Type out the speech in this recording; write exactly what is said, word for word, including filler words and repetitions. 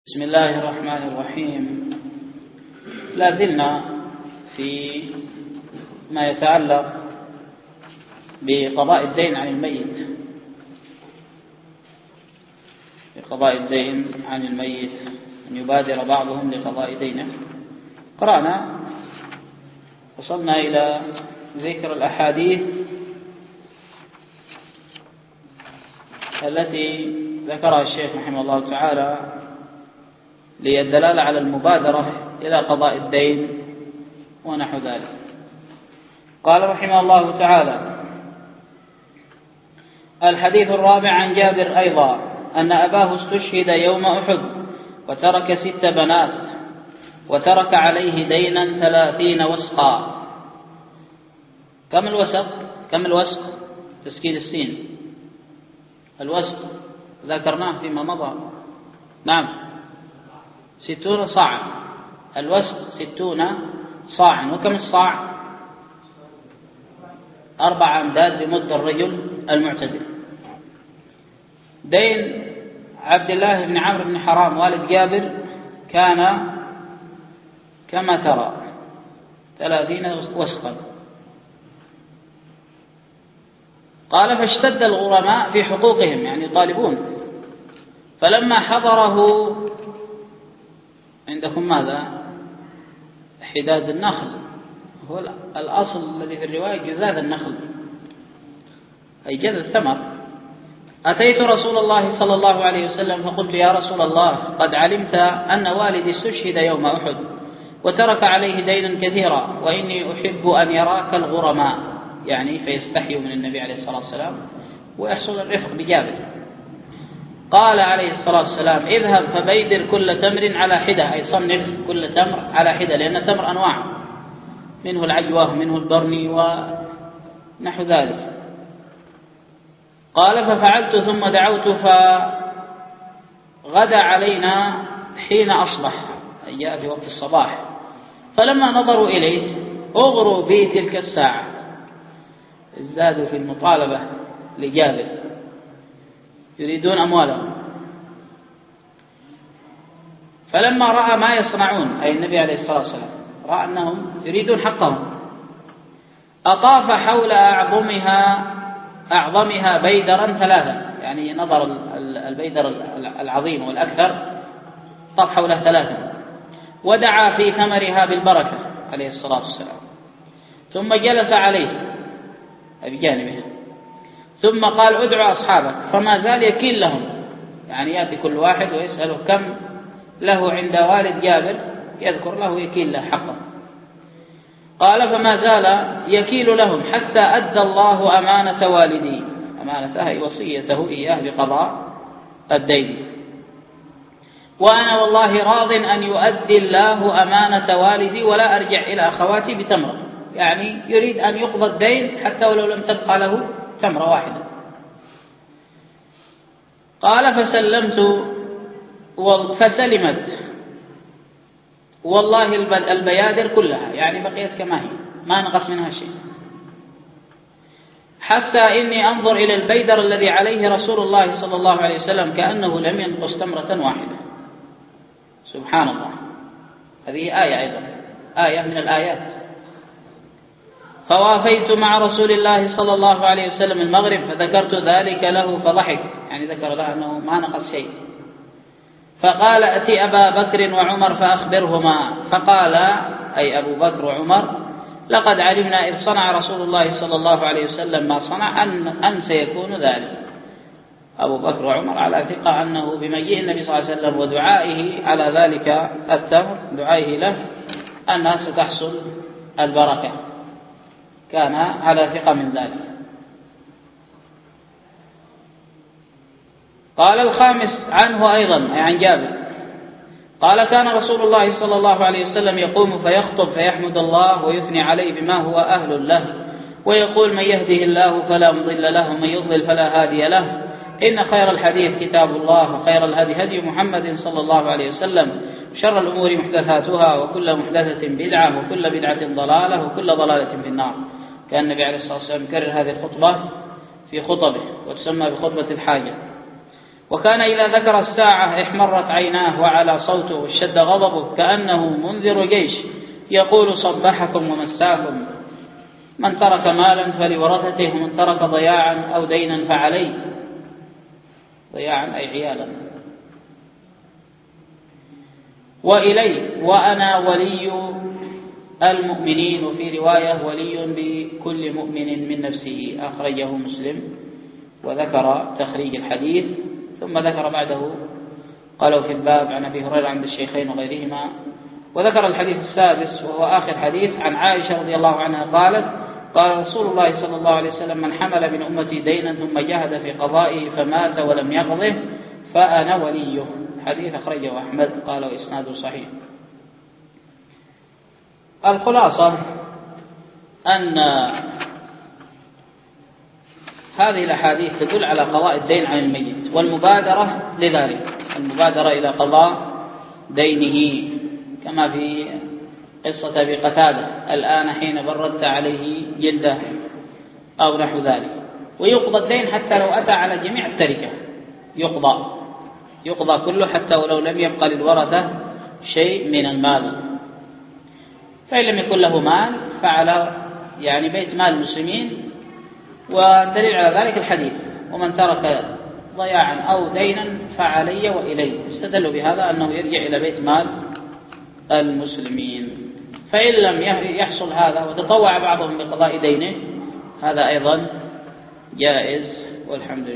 بسم الله الرحمن الرحيم. لا زلنا في ما يتعلق بقضاء الدين عن الميت بقضاء الدين عن الميت أن يبادر بعضهم لقضاء دينه. قرأنا وصلنا إلى ذكر الأحاديث التي ذكرها الشيخ رحمه الله تعالى للدلالة على المبادرة إلى قضاء الدين ونحو ذلك. قال رحمه الله تعالى: الحديث الرابع عن جابر أيضا أن أباه استشهد يوم أحد وترك ست بنات وترك عليه دينا ثلاثين وسقا. كم الوسق؟ كم الوسق؟ تسكين السين. الوسق ذكرناه فيما مضى. نعم، ستون صاعا. الوسق ستون صاعا. وكم الصاع؟ أربع أمداد بمد الرجل المعتدل. دين عبد الله بن عمرو بن حرام والد جابر كان كما ترى ثلاثين وسقا. قال: فاشتد الغرماء في حقوقهم، يعني يطالبون. فلما حضره، عندكم ماذا؟ حداد النخل، هو الأصل الذي في الرواية جذاذ النخل، أي جذ الثمر. أتيت رسول الله صلى الله عليه وسلم فقلت: يا رسول الله، قد علمت أن والدي استشهد يوم أحد وترك عليه دينا كثيرا، وإني أحب أن يراك الغرماء، يعني فيستحيوا من النبي عليه الصلاة والسلام ويحصل الرفق بجابر. قال عليه الصلاة والسلام: اذهب فبيدر كل تمر على حدة، أي صنف كل تمر على حدة، لأن التمر أنواع، منه العجوة ومنه البرني ونحو ذلك. قال: ففعلت ثم دعوت فغدا علينا حين أصبح، أي جاء في وقت الصباح. فلما نظروا إليه أغروا بي تلك الساعة، ازدادوا في المطالبة لجابر، يريدون أموالهم. فلما رأى ما يصنعون، أي النبي عليه الصلاة والسلام رأى أنهم يريدون حقهم، أطاف حول أعظمها أعظمها بيدرا ثلاثا، يعني نظر البيدر العظيم والأكثر طاف حوله ثلاثا، ودعا في ثمرها بالبركة عليه الصلاة والسلام، ثم جلس عليه بجانبه، ثم قال: ادعوا أصحابك. فما زال يكيل لهم، يعني يأتي كل واحد ويسأله كم له عند والد جابر، يذكر له يكيل له حقه. قال: فما زال يكيل لهم حتى أدى الله أمانة والدي، أمانته أي وصيته إياه بقضاء الدين، وأنا والله راض أن يؤدي الله أمانة والدي ولا أرجع إلى أخواتي بتمرة، يعني يريد أن يقضى الدين حتى ولو لم تبقى له تمرة واحدة. قال: فسلمت فسلمت والله البيادر كلها، يعني بقيت كما هي، ما نقص منها شيء، حتى إني أنظر إلى البيدر الذي عليه رسول الله صلى الله عليه وسلم كأنه لم ينقص تمرة واحدة. سبحان الله. هذه آية أيضا، آية من الآيات. فوافيت مع رسول الله صلى الله عليه وسلم المغرب فذكرت ذلك له فضحك، يعني ذكر له أنه ما نقص شيء. فقال: أتي أبا بكر وعمر فأخبرهما. فقال، أي أبو بكر وعمر: لقد علمنا إذ صنع رسول الله صلى الله عليه وسلم ما صنع أن, أن سيكون ذلك. أبو بكر وعمر على ثقة أنه بمجيء النبي صلى الله عليه وسلم ودعائه على ذلك التمر، دعائه له، أنها ستحصل البركة، كان على ثقة من ذلك. قال: الخامس عنه أيضا، أي عن جابر، قال: كان رسول الله صلى الله عليه وسلم يقوم فيخطب فيحمد الله ويثني عليه بما هو أهل له، ويقول: من يهده الله فلا مضل له ومن يضلل فلا هادي له، إن خير الحديث كتاب الله وخير الهدي هدي محمد صلى الله عليه وسلم، شر الأمور محدثاتها وكل محدثة بدعة وكل بدعة ضلالة وكل ضلالة في النار. كان النبي عليه الصلاة والسلام يكرر هذه الخطبة في خطبه، وتسمى بخطبة الحاجة. وكان إذا ذكر الساعة احمرت عيناه وعلى صوته واشتد غضبه كأنه منذر جيش يقول صبحكم ومساكم، من ترك مالا فلورثته ومن ترك ضياعا أو دينا فعليه. ضياعا أي عيالا. وإلي وأنا ولي المؤمنين، وفي رواية ولي بكل مؤمن من نفسه، أخرجه مسلم. وذكر تخريج الحديث ثم ذكر بعده قالوا في الباب عن أبي هريرة عند الشيخين وغيرهما. وذكر الحديث السادس وهو آخر حديث عن عائشة رضي الله عنها قالت قال رسول الله صلى الله عليه وسلم من حمل من أمتي دينا ثم جاهد في قضائه فمات ولم يقضه فأنا وليه. حديث أخرجه أحمد قال وإسناده صحيح. الخلاصة أن هذه الأحاديث تدل على قضاء الدين عن الميت والمبادرة لذلك، المبادرة إلى قضاء دينه كما في قصة أبي قتادة الآن حين بردت عليه جلده أو نحو ذلك. ويقضى الدين حتى لو أتى على جميع التركة، يقضى يقضى كله حتى ولو لم يبقى للورثة شيء من المال. فإن لم يكن له مال فعلى يعني بيت مال المسلمين. والدليل على ذلك الحديث ومن ترك ضياعا أو دينا فعلي وإلي، استدلوا بهذا أنه يرجع إلى بيت مال المسلمين. فإن لم يحصل هذا وتطوع بعضهم بقضاء دينه هذا أيضا جائز والحمد لله.